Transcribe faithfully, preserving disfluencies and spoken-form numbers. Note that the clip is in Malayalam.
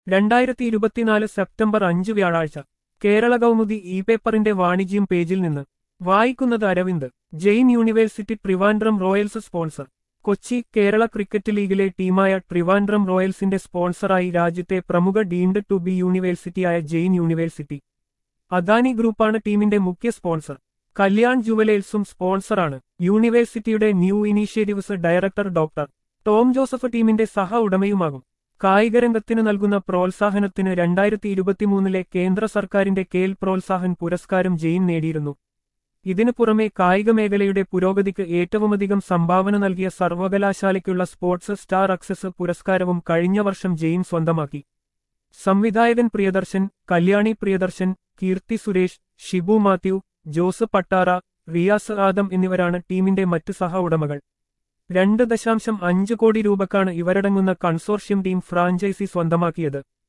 രണ്ടായിരത്തി ഇരുപത്തിനാല് സെപ്റ്റംബർ അഞ്ച് വ്യാഴാഴ്ച കേരള കൗമുദി ഇ പേപ്പറിന്റെ വാണിജ്യം പേജിൽ നിന്ന് വായിക്കുന്നത് Aravind. Jain university Trivandrum royals sponsor. Kochi. Kerala cricket ലീഗിലെ ടീമായ ട്രിവാൻഡ്രം റോയൽസിന്റെ സ്പോൺസറായി രാജ്യത്തെ പ്രമുഖ ഡീംഡ് ടു ബി യൂണിവേഴ്സിറ്റിയായ ജെയിൻ യൂണിവേഴ്സിറ്റി. അദാനി ഗ്രൂപ്പാണ് ടീമിന്റെ മുഖ്യ സ്പോൺസർ. കല്യാൺ ജുവലേഴ്സും സ്പോൺസറാണ്. യൂണിവേഴ്സിറ്റിയുടെ new initiatives director doctor Tom Joseph ടീമിന്റെ സഹ ഉടമയുമാകും. കായികരംഗത്തിന് നൽകുന്ന പ്രോത്സാഹനത്തിന് രണ്ടായിരത്തി ഇരുപത്തിമൂന്നിലെ കേന്ദ്ര സർക്കാരിന്റെ കേൽ പ്രോത്സാഹൻ പുരസ്കാരം ജെയിൻ നേടിയിരുന്നു. ഇതിനു പുറമെ കായികമേഖലയുടെ പുരോഗതിക്ക് ഏറ്റവുമധികം സംഭാവന നൽകിയ സർവകലാശാലയ്ക്കുള്ള സ്പോർട്സ് സ്റ്റാർ അക്സസ് പുരസ്കാരവും കഴിഞ്ഞ വർഷം ജെയിൻ സ്വന്തമാക്കി. സംവിധായകൻ പ്രിയദർശൻ, കല്യാണി പ്രിയദർശൻ, കീർത്തി സുരേഷ്, ഷിബു മാത്യു, ജോസ് പട്ടാറ, റിയാസ് ആദം എന്നിവരാണ് ടീമിന്റെ മറ്റ് സഹ ഉടമകൾ. രണ്ട് ദശാംശം അഞ്ച് കോടി രൂപക്കാണ് ഇവരടങ്ങുന്ന കൺസോർഷ്യം ടീം ഫ്രാഞ്ചൈസി സ്വന്തമാക്കിയത്.